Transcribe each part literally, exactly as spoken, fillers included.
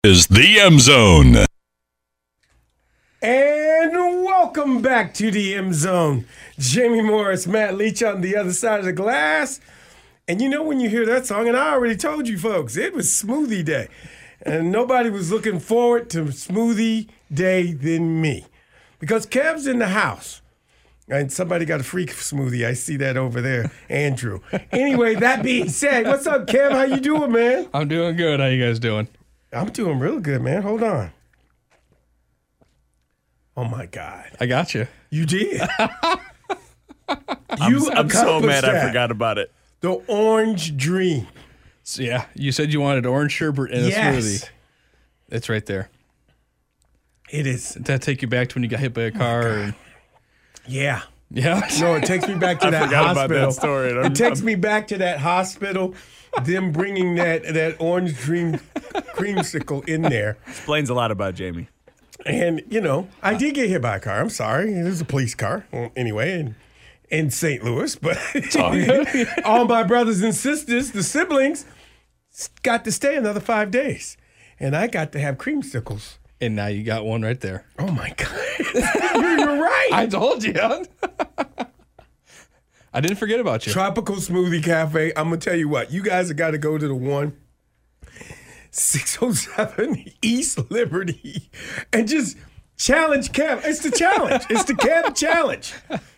Is the M Zone. And welcome back to the M Zone. Jamie Morris, Matt Leach on the other side of the glass. And you know when you hear that song, and I already told you folks, it was Smoothie Day. And nobody was looking forward to Smoothie Day than me. Because Kev's in the house. And somebody got a freak smoothie. I see that over there, Andrew. Anyway, that being said, what's up, Kev? How you doing, man? I'm doing good. How you guys doing? I'm doing real good, man. Hold on. Oh, my God. I got you. You did. you I'm, I'm so mad that. I forgot about it. The orange dream. So, yeah, you said you wanted orange sherbet in a Yes. smoothie. It's right there. It is. Did that take you back to when you got hit by a car? Oh, and, Yeah. yeah. No, it takes me back to I that forgot hospital. about that story. I'm- It takes me back to that hospital, them bringing that, that orange dream creamsicle in there. Explains a lot about Jamie. And, you know, I did get hit by a car. I'm sorry. It was a police car. Well, anyway, in, in Saint Louis. But all my brothers and sisters, the siblings, got to stay another five days. And I got to have creamsicles. And now you got one right there. Oh, my God. you're, you're right. I told you. I didn't forget about you. Tropical Smoothie Cafe. I'm going to tell you what. You guys have got to go to the one six oh seven East Liberty and just challenge Kev. It's the challenge. It's the Kev challenge.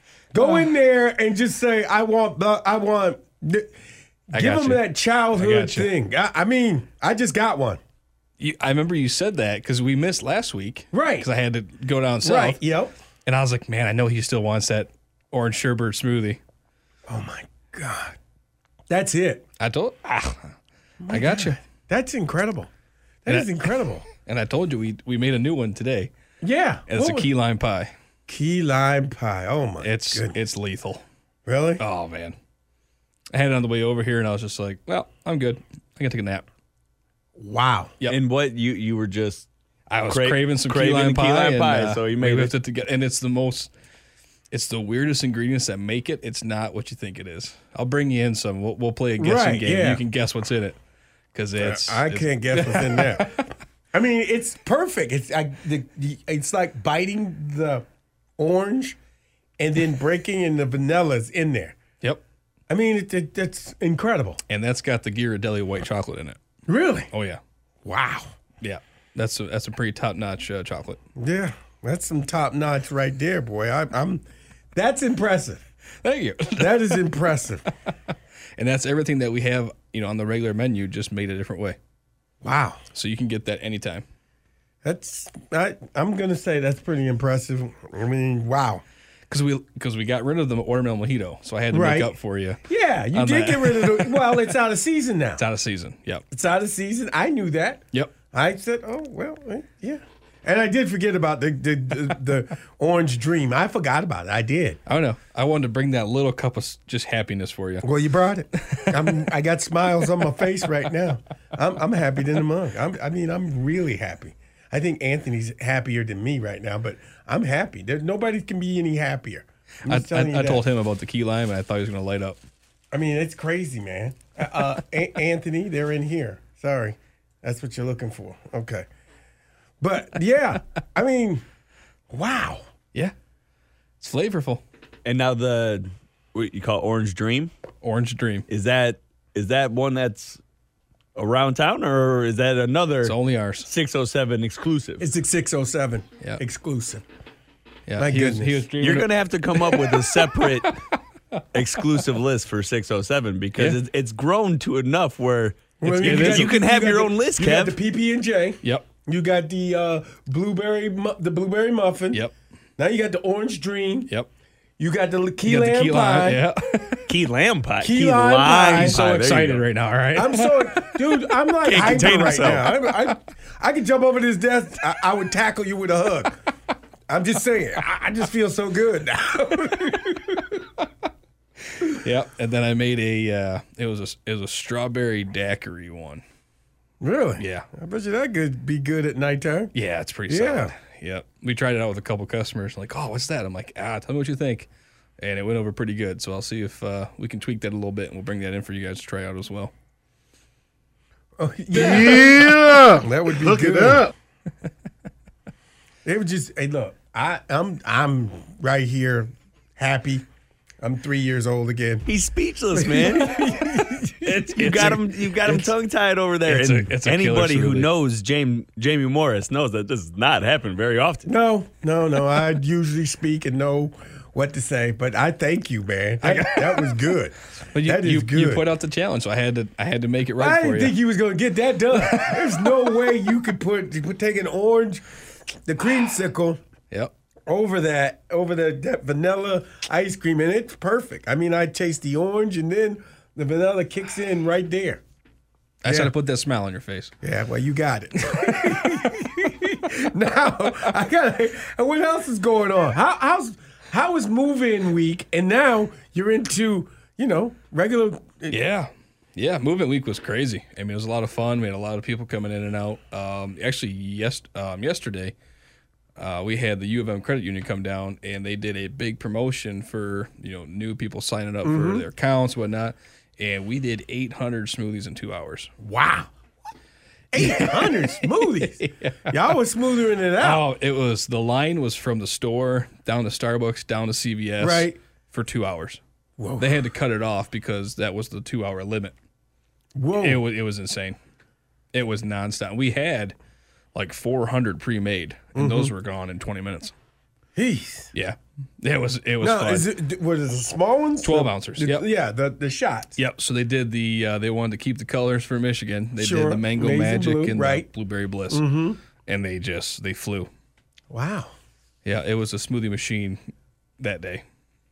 Go in there and just say, I want, the, I want, the, I give got them you. that childhood I got you. thing. I, I mean, I just got one. You, I remember you said that because we missed last week. Right. Because I had to go down south. Right. Yep. And I was like, man, I know he still wants that orange sherbet smoothie. Oh, my God. That's it. I told ah, I got you. That's incredible. That And is I- incredible. And I told you we we made a new one today. Yeah. And it's What a was- key lime pie. Key lime pie. Oh, my It's goodness. it's lethal. Really? Oh man. I had it on the way over here and I was just like, well, I'm good. I can take a nap. Wow. Yep. And what you you were just I was Cra- craving some craving key lime key pie. lime and, pie, uh, so you we made whipped it. it together. And it's the most it's the weirdest ingredients that make it. It's not what you think it is. I'll bring you in some. We'll, we'll play a guessing Right, game. yeah. You can guess what's in it. Because it's I it's- can't guess what's in there. I mean, it's perfect. It's I, the, the, it's like biting the orange and then breaking in the vanillas in there. Yep. I mean, it, it, it's incredible. And that's got the Ghirardelli white chocolate in it. Really? Oh yeah. Wow. Yeah. That's a, that's a pretty top notch uh, chocolate. Yeah, that's some top notch right there, boy. I, I'm. That's impressive. Thank you. That is impressive. And that's everything that we have, you know, on the regular menu, just made a different way. Wow. So you can get that anytime. That's. I, I'm gonna say that's pretty impressive. I mean, wow. Because we because we got rid of the watermelon mojito, so I had to Right. make up for you. Yeah, you On did that. get rid of the. Well, it's out of season now. It's out of season. Yep. It's out of season. I knew that. Yep. I said, "Oh well, eh, yeah," and I did forget about the the, the the orange dream. I forgot about it. I did. I don't know. I wanted to bring that little cup of s- just happiness for you. Well, you brought it. I'm, I got smiles on my face right now. I'm I'm happy than a mug. I'm, I mean, I'm really happy. I think Anthony's happier than me right now, but I'm happy. There, nobody can be any happier. I'm I, just telling you I, I that. told him about the key lime, and I thought he was going to light up. I mean, it's crazy, man. Uh, uh, A- Anthony, they're in here. Sorry. That's what you're looking for. Okay. But, yeah, I mean, wow. Yeah. It's flavorful. and now the what you call Orange Dream. Orange Dream. Is that is that one that's around town, or is that another It's only ours. six oh seven exclusive? It's a six oh seven Yeah. exclusive. Yeah. My he was, goodness. he was dreaming You're of- going to have to come up with a separate exclusive list for six oh seven because Yeah. it's, it's grown to enough where Well, it's, you you, got- you can have got your the- own list, You got Kev. the P B and J. Yep. You got the uh, blueberry, mu- the blueberry muffin. Yep. Now you got the orange dream. Yep. You got the key You got lamb the key pie. lime. Yeah. Key lamb pie. Key lime pie. pie. I'm so There you excited go. right now, all right? I'm so, dude. I'm like Can't hyper contain right himself. now. I, I, I could jump over this desk. I, I would tackle you with a hug. I'm just saying. I, I just feel so good now. Yep. And then I made a, uh, it was a, it was a strawberry daiquiri one. Really? Yeah. I bet you that could be good at nighttime. Yeah, it's pretty Yeah. solid. Yep. We tried it out with a couple customers. Like, oh, what's that? I'm like, ah, tell me what you think. And it went over pretty good. So I'll see if uh, we can tweak that a little bit, and we'll bring that in for you guys to try out as well. Oh, yeah. Yeah. That would be Hook good. it up. It was just, hey, look, I, I'm I'm right here, happy. I'm three years old again. He's speechless, man. It's, you it's got a- him. You got him tongue tied over there. it's a- And it's a killer anybody who smoothie. knows Jamie Jamie Morris knows that this does not happen very often. No, no, no. I usually speak and know what to say, but I thank you, man. That, that was good. But you, that is you, good. you put out the challenge, so I had to I had to make it right I for didn't you. think you was gonna get that done. There's no way you could put you put take an orange, the creamsicle Yep. over that over the that vanilla ice cream, and it's perfect. I mean, I taste the orange, and then the vanilla kicks in right there. I just Yeah. had to put that smile on your face. Yeah, well, you got it. Now I got. What else is going on? How how's how was move-in week, and now you're into you know regular. Yeah. Yeah, movement week was crazy. I mean, it was a lot of fun. We had a lot of people coming in and out. Um, actually, yes, um, yesterday, uh, we had the U of M Credit Union come down, and they did a big promotion for you know new people signing up Mm-hmm. for their accounts, whatnot. And we did eight hundred smoothies in two hours. Wow. eight hundred smoothies. Y'all was smoothing it out. Oh, it was the line was from the store down to Starbucks down to C V S Right. for two hours. Whoa. They had to cut it off because that was the two hour limit. Whoa. It was it was insane. It was nonstop. We had like four hundred pre-made, and those Mm-hmm. were gone in twenty minutes. Jeez. Yeah, it was it was No, fun. is it what is it, the small ones? twelve The- ounces, the- yep. Yeah, the the shots. Yep. So they did the uh, they wanted to keep the colors for Michigan. They Sure. did the mango Maize and magic blue, and right. the blueberry bliss, mm-hmm. and they just they flew. Wow. Yeah, it was a smoothie machine that day.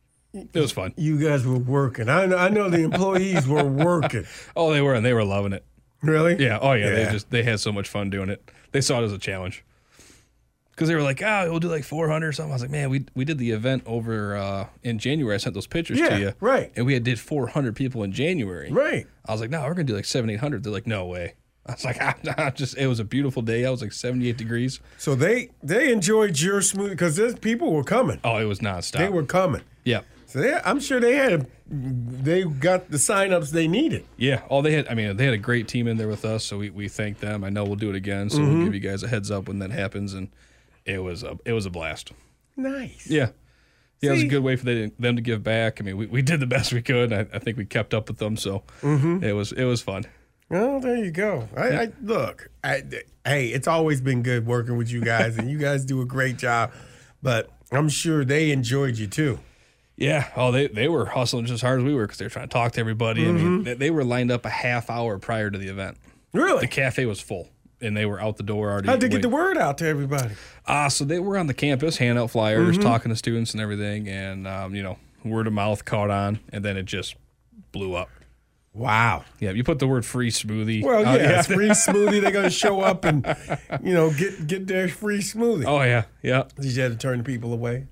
It was fun. You guys were working. I know, I know the employees were working. Oh, they were, and they were loving it. Really? Yeah. Oh, yeah. Yeah. They just they had so much fun doing it. They saw it as a challenge because they were like, "Ah, we'll do like four hundred or something." I was like, "Man, we we did the event over uh, in January. I sent those pictures Yeah, to you, right. And we had did four hundred people in January, Right. I was like, "No, we're gonna do like seven, eight hundred." They're like, "No way." I was like, ah, "Just it was a beautiful day. I was like seventy-eight degrees. So they they enjoyed your smoothie because people were coming. Oh, it was nonstop. They were coming. Yep. So they, I'm sure they had a, they got the signups they needed. Yeah. Oh, they had. I mean, they had a great team in there with us, so we, we thanked them. I know we'll do it again, so Mm-hmm. we'll give you guys a heads up when that happens, and it was a it was a blast. Nice. Yeah. Yeah, it was a See? good way for they, them to give back. I mean, we, we did the best we could. I, I think we kept up with them, so Mm-hmm. it was it was fun. Well, there you go. I, I look. I, hey, it's always been good working with you guys, and you guys do a great job. But I'm sure they enjoyed you too. Yeah. Oh, they, they were hustling just as hard as we were because they were trying to talk to everybody. I Mm-hmm. mean, they, they were lined up a half hour prior to the event. Really? The cafe was full, and they were out the door already. How'd they get the waiting. word out to everybody? Ah, so they were on the campus, handing out flyers, Mm-hmm. talking to students and everything, and um, you know, word of mouth caught on, and then it just blew up. Wow. Yeah, you put the word free smoothie. Well, out- yeah, it's free smoothie. They're gonna show up and, you know, get get their free smoothie. Oh yeah, yeah. Did you have to turn the people away?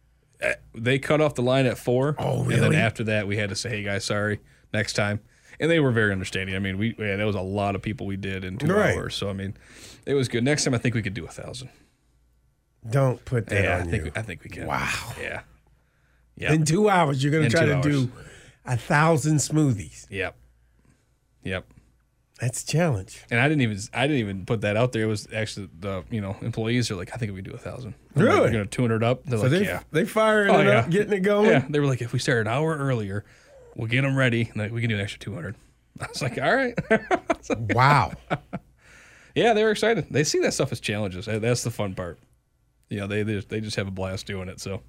They cut off the line at four. Oh, And really? then after that, we had to say, "Hey guys, sorry, next time." And they were very understanding. I mean, we yeah, there was a lot of people we did in two Right. hours, so I mean, it was good. Next time, I think we could do a thousand. Don't put that Yeah, I on think you. I think we can. Wow. Yeah. Yeah. In two hours, you're gonna In try two to hours. do a thousand smoothies. Yep. Yep. That's a challenge. And I didn't even I didn't even put that out there. It was actually the you know employees are like, I think if we do a thousand, I'm like, Really? You're gonna tune it up. They're So like, they yeah, they firing Oh, it yeah. up, getting it going. yeah. They were like, if we start an hour earlier, we'll get them ready. And like, we can do an extra two hundred. I was like, all right. Wow. Yeah, they were excited. They see that stuff as challenges. That's the fun part. You know, they they just, they just have a blast doing it. So,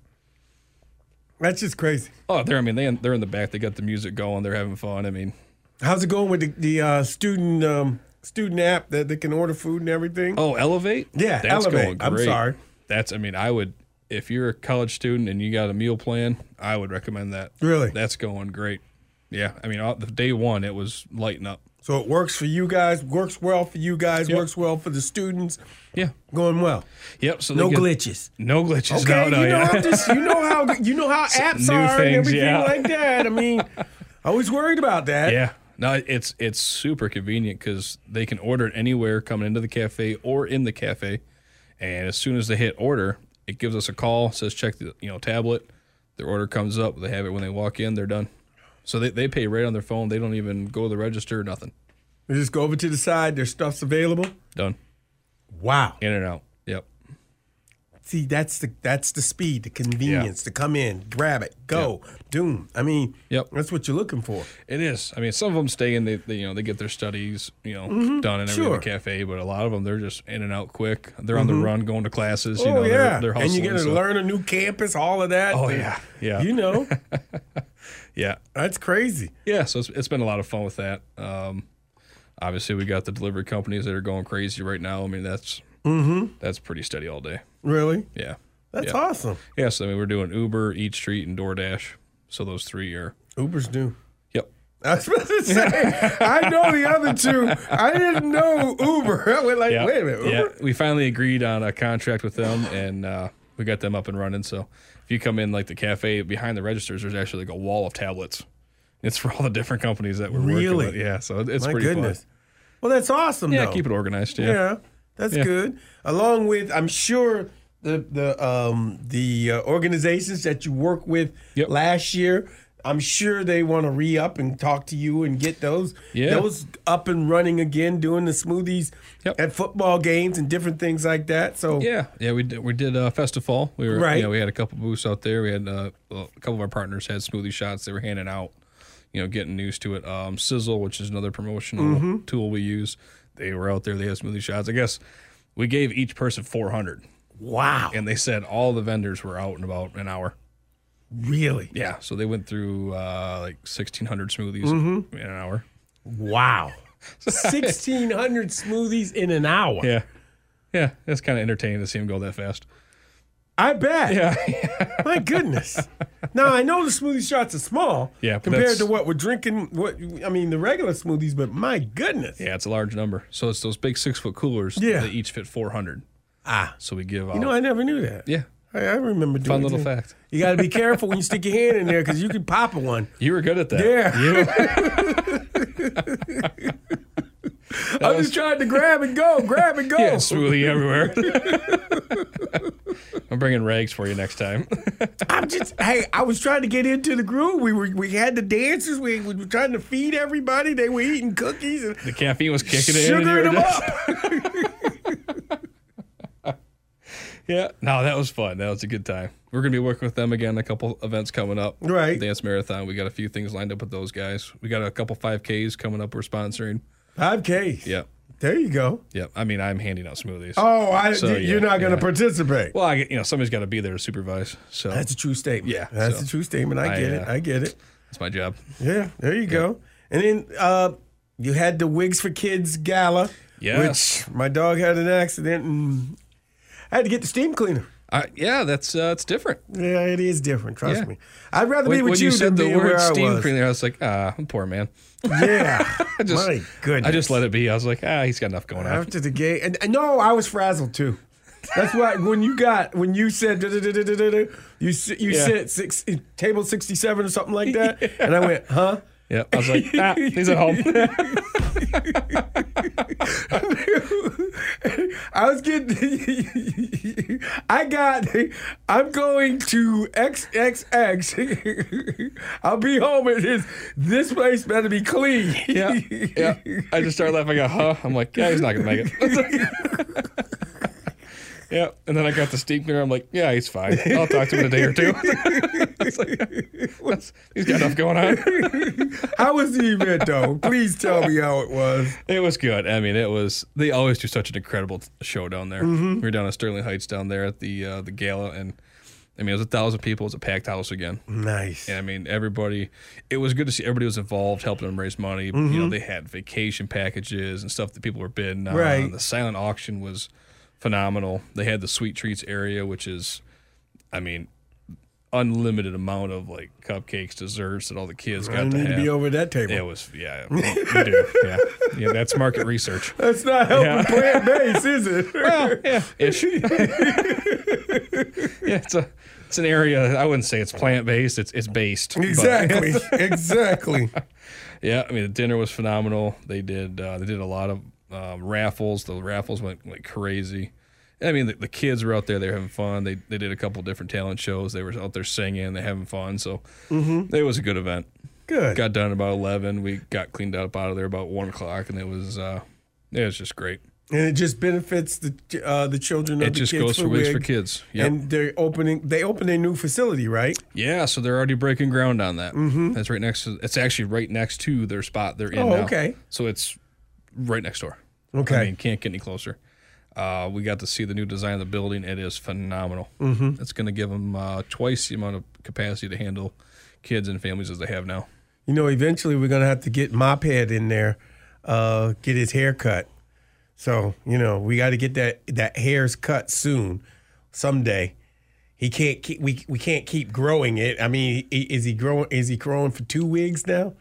That's just crazy. oh, they're I mean they they're in the back. They got the music going. They're having fun. I mean, How's it going with the, the uh, student um, student app that they can order food and everything? oh, Elevate. Yeah, that's Elevate. going I'm great. sorry. That's I mean I would if you're a college student and you got a meal plan, I would recommend that. Really? That's going great. Yeah, I mean, uh, the day one it was lighting up. So it works for you guys, works well for you guys, Yep. works well for the students, Yeah. going well. Yep. So No they get- glitches. No glitches. Okay, No, no, you know yeah. I'm just, you know how you know how apps new are and things, everything yeah. like that. I mean, I was worried about that. Yeah. No, it's it's super convenient because they can order it anywhere coming into the cafe or in the cafe, and as soon as they hit order, it gives us a call, says check the you know tablet. Their order comes up. They have it when they walk in. They're done. So they, they pay right on their phone. They don't even go to the register. Nothing. You just go over to the side. Their stuff's available. Done. Wow. In and out. Yep. See, that's the that's the speed, the convenience to come in, grab it, go, Yep. doom. I mean, Yep. that's what you're looking for. It is. I mean, some of them stay in. They, they you know, they get their studies, you know, done and everything Sure. in the cafe. But a lot of them, they're just in and out quick. They're on the run, going to classes. You Oh know, yeah, they're, they're and you're hustling. gonna so- learn a new campus, all of that. Oh yeah, yeah, You know, yeah, that's crazy. yeah. So it's, it's been a lot of fun with that. Um, obviously, we got the delivery companies that are going crazy right now. I mean, that's that's pretty steady all day. Really, Yeah, that's yeah. awesome. Yes, I mean we're doing Uber, Eat Street, and DoorDash. So those three are. Uber's new. Yep. I was supposed to say, I know the other two. I didn't know Uber. I went like, Yeah. wait a minute, Yeah. Uber? We finally agreed on a contract with them, and uh, we got them up and running. So if you come in like the cafe behind the registers, there's actually like a wall of tablets. It's for all the different companies that we're Really? working with. Yeah. So it's My pretty goodness. fun. Well, that's awesome, Yeah. though. Keep it organized. Yeah. Yeah, that's Yeah. good. Along with, I'm sure the the um the uh, organizations that you work with Yep. last year, I'm sure they want to re up and talk to you and get those Yeah. those up and running again, doing the smoothies Yep. at football games and different things like that. So Yeah, yeah, we did. We did uh, Festival. We were, Right. You know, we had a couple booths out there. We had uh, a couple of our partners had smoothie shots. They were handing out. You know, getting used to it. Um, Sizzle, which is another promotional Mm-hmm. tool we use, they were out there. They had smoothie shots. I guess we gave each person four hundred, wow, and they said all the vendors were out in about an hour. really, Yeah, so they went through uh, like sixteen hundred smoothies Mm-hmm. in an hour. wow, sixteen hundred smoothies in an hour. Yeah, yeah, it's kind of entertaining to see them go that fast. I bet. Yeah, My goodness. Now I know the smoothie shots are small, Yeah, but compared that's- to what we're drinking. What I mean, the regular smoothies, but my goodness. yeah, it's a large number. So it's those big six foot coolers. Yeah. They each fit four hundred. Ah, So we give out. you know, I never knew that. yeah, I, I remember doing fun it little too. fact. You got to be careful when you stick your hand in there because you could pop one. You were good at that. Yeah. You- I'm just trying to grab and go, grab and go. yeah, smoothie everywhere. I'm bringing rags for you next time. I'm just, hey, I was trying to get into the groove. We were, we had the dancers. We, we were trying to feed everybody. They were eating cookies and The caffeine was kicking in. sugaring and them you were up. just- Yeah, no, that was fun. That was a good time. We're gonna be working with them again. A couple events coming up. Right. Dance marathon. We got a few things lined up with those guys. We got a couple five Ks coming up. We're sponsoring. five Ks. Yep. There you go. Yep. I mean, I'm handing out smoothies. Oh, I, So, you're yeah, not going to yeah. participate. Well, I get, you know, somebody's got to be there to supervise. So That's a true statement. Yeah, That's so a true statement. I I, get uh, it. I get it. that's my job. Yeah, there you go. And then uh, you had the Wigs for Kids gala, Yes. which my dog had an accident and I had to get the steam cleaner. I, yeah, that's uh, it's different. Yeah, it is different. Trust Yeah. me. I'd rather When, be with when you, you than said the being where word I steam was. cleaner, I was like, ah, I'm poor man. Yeah, I just, my goodness. I just let it be. I was like, ah, he's got enough going on. After the game, and, and no, I was frazzled too. That's why when you got when you said da, da, da, da, da, da, da, you s- you Yeah. said six, table sixty seven or something like that, and I went, huh? Yeah, I was like, ah, he's at home. I was getting. I got. I'm going to X X X. I'll be home at his. This place better be clean. yeah, yeah. I just started laughing. I go, huh? I'm like, yeah, he's not gonna make it. Yeah, and then I got the steam cleaner. I'm like, yeah, he's fine. I'll talk to him in a day or two. It's like, that's- he's got enough going on. How was the event, though? Please tell me how it was. It was good. I mean, it was. They always do such an incredible t- show down there. We were down at Sterling Heights down there at the uh, the gala, and I mean, it was a thousand people. It was a packed house again. Nice. And I mean, everybody. It was good to see everybody was involved, helping them raise money. You know, they had vacation packages and stuff that people were bidding on. Right. The silent auction was phenomenal. They had the sweet treats area, which is, I mean, unlimited amount of like cupcakes, desserts that all the kids I got to need to have. be over that table. It was, yeah, well, you do, yeah, yeah. That's market research. That's not helping Yeah. plant base, is it? Well, yeah, ish. Yeah, it's a, it's an area. I wouldn't say it's plant based. It's it's based. but- Exactly. Exactly. yeah, I mean the dinner was phenomenal. They did uh, they did a lot of um, raffles. The raffles went like crazy. I mean the, the kids were out there. They were having fun. They they did a couple different talent shows. They were out there singing. They having fun. So it was a good event. Good. Got done about eleven. We got cleaned up out of there about one o'clock, and it was uh, it was just great. And it just benefits the uh, the children of It the just kids goes for for wigs for Wig. kids. Yep. And they're opening. They opened a new facility, right? Yeah, so they're already breaking ground on that. Mm-hmm. That's right next to. It's actually right next to their spot they're in Oh, now. okay. So it's right next door. Okay. I mean, can't get any closer. Uh, we got to see the new design of the building. It is phenomenal. Mm-hmm. It's going to give them uh, twice the amount of capacity to handle kids and families as they have now. You know, eventually we're gonna have to get Mophead in there, uh, get his hair cut. So you know, we got to get that that hair's cut soon, someday. He can't keep we we can't keep growing it. I mean, i- is he growing? Is he growing for two wigs now?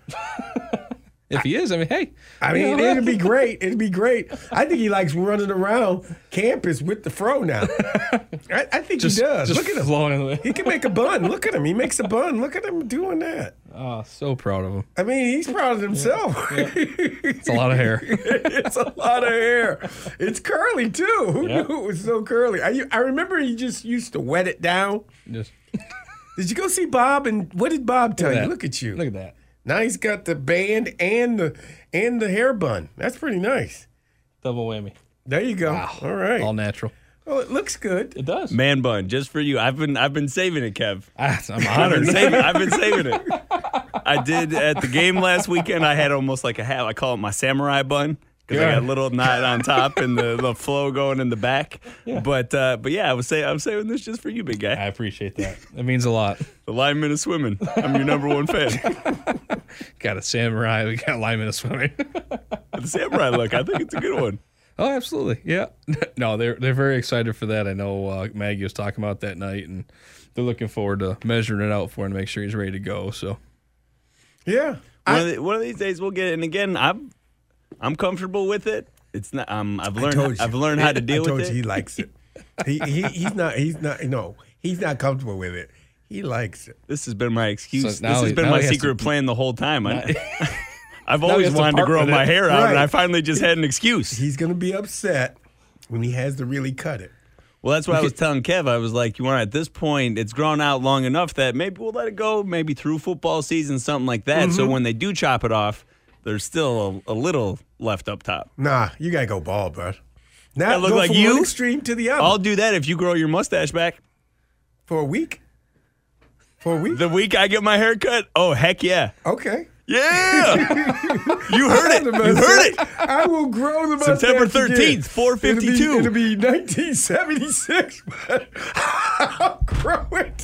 If he is, I mean, hey. I mean, you know, it'd be great. It'd be great. I think he likes running around campus with the fro now. I, I think just, he does. Just Look at him. flowing in the way. He can make a bun. Look at him. He makes a bun. Look at him doing that. Oh, so proud of him. I mean, he's proud of himself. It's a lot of hair. It's a lot of hair. It's curly too. Who Yeah. knew it was so curly? I, I remember he just used to wet it down. Just Did you go see Bob? And what did Bob tell Look at you? that. Look at you. Look at that. Now he's got the band and the and the hair bun. That's pretty nice. Double whammy. There you go. Wow. All right. All natural. Oh, it looks good. It does. Man bun, just for you. I've been I've been saving it, Kev. Ah, I'm I've been honored. saving, I've been saving it. I did at the game last weekend. I had almost like a hat. I call it my samurai bun because I Yeah. got a little knot on top and the, the flow going in the back. But uh, but yeah, I was saying I'm saving this just for you, big guy. I appreciate that. It means a lot. The lineman is swimming. I'm your number one fan. Got a samurai. We got lineman of swimming. The samurai look. I think it's a good one. Oh, absolutely. Yeah. No, they're they're very excited for that. I know uh, Maggie was talking about that night, and they're looking forward to measuring it out for him to make sure he's ready to go. So Yeah. One, I, of the, one of these days we'll get it. And again, I'm I'm comfortable with it. It's not. Um, I've I learned. told you. I've learned how to deal I told with you it. he likes it. He, he he's not he's not no he's not comfortable with it. He likes it. This has been my excuse. So now this has he- been now my he has secret to- plan the whole time. I, I've Now he always has to wanted to part grow with my it. hair out, and Right. I finally just had an excuse. He's gonna be upset when he has to really cut it. Well, that's what I was telling Kev. I was like, you want at this point, it's grown out long enough that maybe we'll let it go, maybe through football season, something like that. Mm-hmm. So when they do chop it off, there's still a, a little left up top. Nah, you gotta go bald, bro. Now I look go like from you? one extreme to the other I'll do that if you grow your mustache back. for a week. For a week. The week I get my hair cut, oh, heck yeah. Okay. Yeah. You heard it. The You heard mustache. it. I will grow the mustache September again. thirteenth, four fifty-two. It'll be, it'll be nineteen seventy-six, but I'll grow it.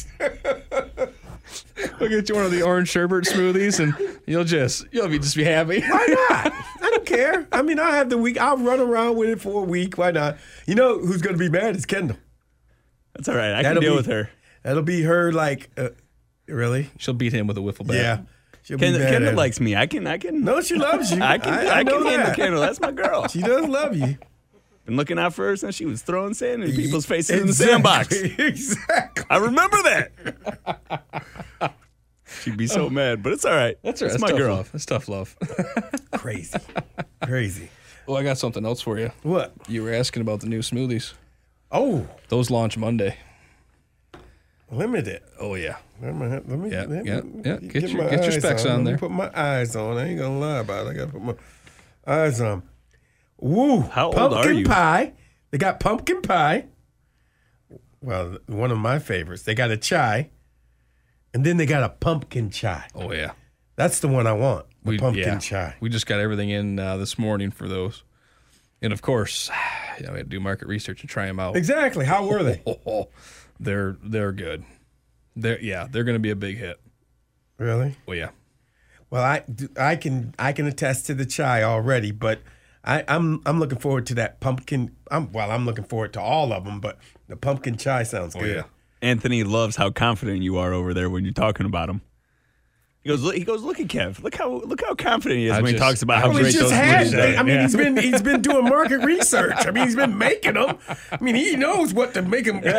we'll get you one of the orange sherbet smoothies, and you'll just you'll be just be happy. Why not? I don't care. I mean, I have the week. I'll run around with it for a week. Why not? You know who's going to be mad is Kendall. That's all right. I That'll can deal be- with her. That'll be her. Like, uh, really? She'll beat him with a wiffle bat. Yeah. She'll be Kendall, mad Kendall at likes me. I can. I can. him. No, she loves you. I can. I, know can handle that. Kendall. That's my girl. She does love you. Been looking out for her since she was throwing sand in people's faces Exactly. in the sandbox. Exactly. I remember that. She'd be so mad, but it's all right. That's right. That's That's my tough girl. love. That's tough love. Crazy. Crazy. Well, I got something else for you. What? You were asking about the new smoothies. Oh, Those launch Monday. limited. Oh yeah. Let me, let me, Yeah, let me yeah, yeah. Get your- my get your eyes specs on Let me there. Put my eyes on. I ain't gonna lie about it. I gotta put my eyes on. Woo! How old pumpkin are you? pie. They got pumpkin pie. Well, one of my favorites. They got a chai, and then they got a pumpkin chai. Oh yeah. That's the one I want. The We, pumpkin yeah. chai. We just got everything in uh, this morning for those, and of course, you know, we had to do market research and try them out. Exactly. How were they? Oh, they're they're good. They're yeah, they're going to be a big hit. Really? Well, yeah. Well, I, I can I can attest to the chai already, but I, I'm I'm looking forward to that pumpkin. I'm well, I'm looking forward to all of them, but the pumpkin chai sounds Oh good. yeah. Anthony loves how confident you are over there when you're talking about him. He goes, look, he goes, look at Kev. Look how look how confident he is I when he just- talks about I how Well, he great just those has. smoothies are. I mean, Yeah. he's been he's been doing market research. I mean, he's been making them. I mean, he knows what to make them.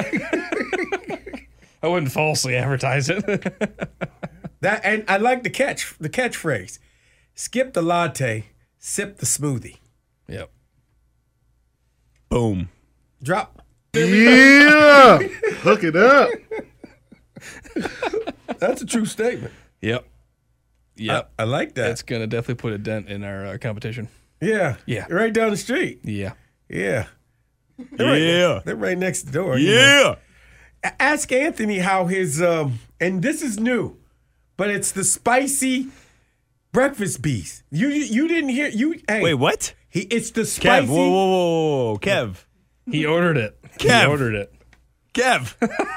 I wouldn't falsely advertise it. That and I like the catch the catchphrase: skip the latte, sip the smoothie. Yep. Boom. Drop. Yeah, hook it up. That's a true statement. Yep. Yep. I, I like that. It's going to definitely put a dent in our uh, competition. yeah. Yeah. Right down the street. Yeah. Yeah. They're right, Yeah. they're right next door. you know. Yeah. A- Ask Anthony how his um and this is new, but it's the spicy breakfast beast. You you, you didn't hear you hey Wait, what? he it's the Kev, spicy whoa, whoa, whoa, whoa, Kev. He ordered it. Kev. He ordered it. Kev.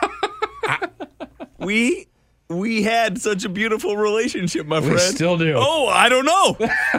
we we had such a beautiful relationship, my We friend. still do. Oh, I don't know.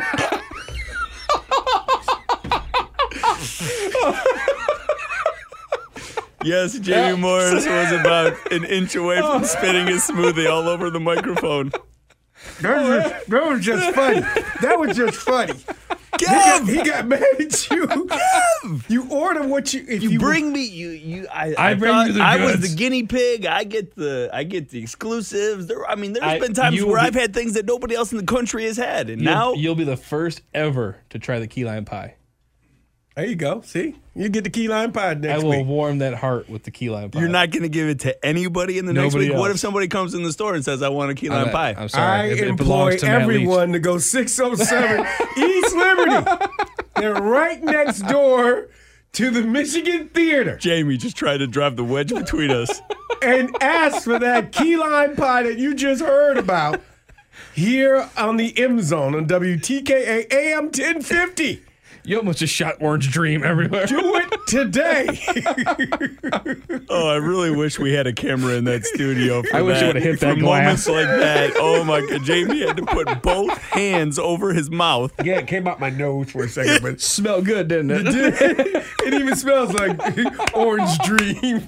Yes, Jamie Morris was about an inch away from spitting his smoothie all over the microphone. that was, just, that was just funny. That was just funny. He got, Kev, he got mad at you. You order what you if you, you bring me you you I I bring thought you the I was goods. the guinea pig. I get the I get the exclusives. There, I mean, there's I- been times you where will be- I've had things that nobody else in the country has had, and You'll, now you'll be the first ever to try the key lime pie. There you go. See? You get the key lime pie I next will week. warm that heart with the key lime pie. you're not going to give it to anybody in the next Nobody week. What else. if somebody comes in the store and says, "I want a key I'm lime not- pie"? I'm sorry. I It- it employ belongs to Matt Leach. everyone to go six oh seven East Liberty. They're right next door to the Michigan Theater Jamie just tried to drive the wedge between us. and ask for that key lime pie that you just heard about here on the M Zone on W T K A A M ten fifty. You almost just shot Orange Dream everywhere. Do it today. Oh, I really wish we had a camera in that studio. For I wish that. it would've hit for that moments glass. like that. Oh my God, Jamie had to put both hands over his mouth. Yeah, it came out my nose for a second, but Smelled good, didn't it? it even smells like Orange Dream.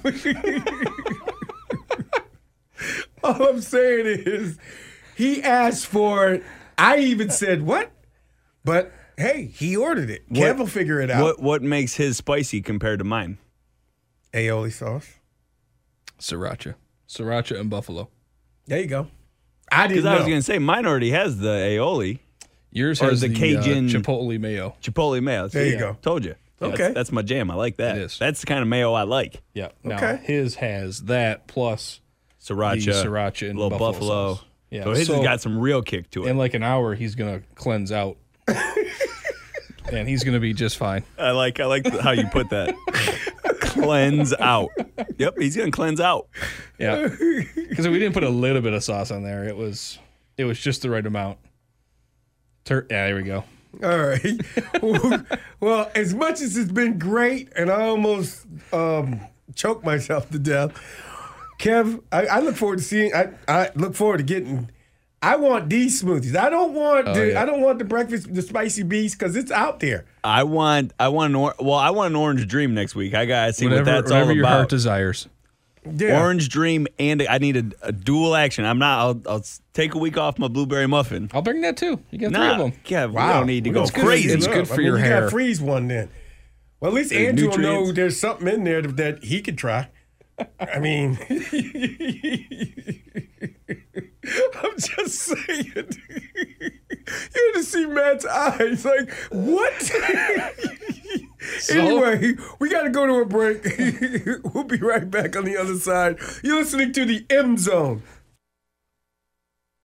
All I'm saying is, he asked for it. I even said, what? But hey, he ordered it. Kev What- will figure it out. What what makes his spicy compared to mine? Aioli sauce. Sriracha. Sriracha and buffalo. There you go. I didn't Because I was know. going to say mine already has the aioli, Yours Or has the the, Cajun- uh, Chipotle mayo. chipotle mayo. There you See, go. Told you. That's- Okay. that's my jam. I like that. It is. That's the kind of mayo I like. Yeah. Now, Okay. his has that plus Sriracha, the sriracha and little buffalo. buffalo. sauce. Yeah. So his so has got some real kick to it. in like an hour, he's going to cleanse out. And he's going to be just fine. I like I like how you put that. Cleanse out. Yep, he's gonna cleanse out. Yeah. Because we didn't put a little bit of sauce on there. It was it was just the right amount. Tur- yeah, there we go. All right. Well, as much as it's been great, and I almost um, choked myself to death, Kev, I, I look forward to seeing. I, I look forward to getting. I want these smoothies. I don't want Oh, the. yeah. I don't want the breakfast, the spicy beast, because it's out there. I want I want an or- well I want an orange dream next week. I gotta see Whatever, what that's whatever all your heart about. desires. Yeah. Orange dream and I need a, a dual action. I'm not. I'll, I'll s- take a week off my blueberry muffin. I'll bring that too. You got three Nah, of them. yeah, we Wow. don't need to We're go gonna split crazy. these It's up. good for I mean, your you hair. gotta freeze one then. Well, at least The Andrew will know nutrients. there's something in there that he could try. I mean, I'm just saying. You had to see Matt's eyes. Like, what? Anyway, we got to go to a break. We'll be right back on the other side. You're listening to the M Zone